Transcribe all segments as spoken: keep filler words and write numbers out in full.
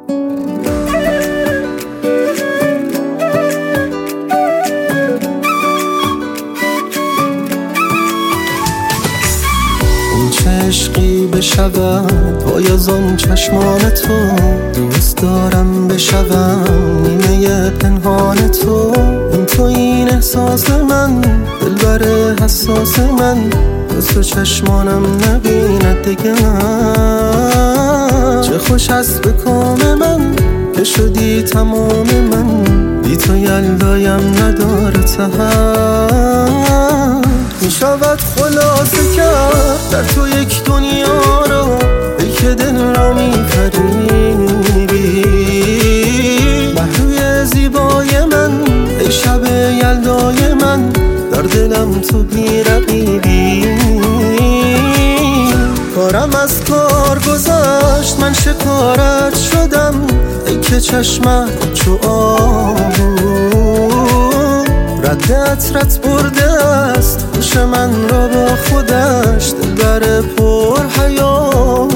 عشقی بشود پایازم چشمان تو، دوست دارم بشوم نیمه پنهان تو. این تو این احساس من، دلبر حساس من، جز تو چشمانم نبیند دیگه من. چه خوش است به کام من که شدی تمام من، بی تو یلدایم نداره تهم. می شود خلاصه کرد در تو یک دنیا را، ای که دل را می فریبی. محروی زیبای من، ای شب یلدای من، در دلم تو بی رقیبی. کارم از کار گذشت، من شکارت شدم، ای که چشمت چو آهو. رد عطرت برده است هوش من را با خودش، دلبر پر حیا.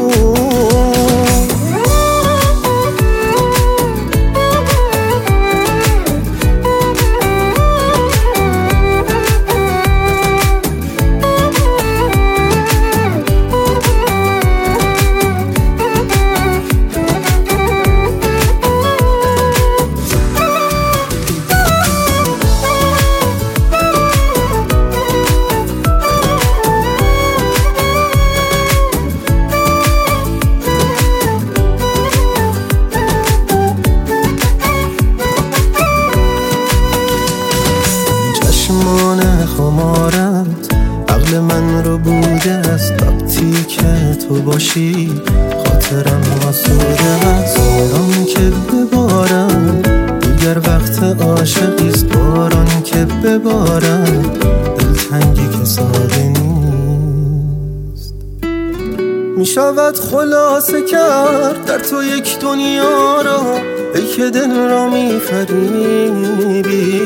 چشمان خمارت عقل من رو بوده است، وقتی که تو باشی خاطرم آسوده است. باران که ببارم دیگر وقت عاشقیست، باران که ببارم دلتنگی که ساده نیست. می شود خلاصه کرد در تو یک دنیا را، ای که دل را می فریبی.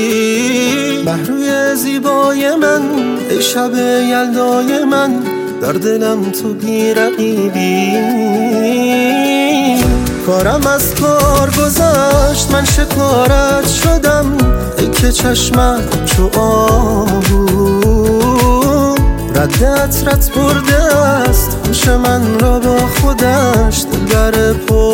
محروی زیبای من، ای شب یلدای من، در دلم تو بی رقیبی. کارم از کار گذشت، من شکارت شدم، ای که چشمت چو آهو. رد عطرت برده است هوش من را با خودش، دلبر پر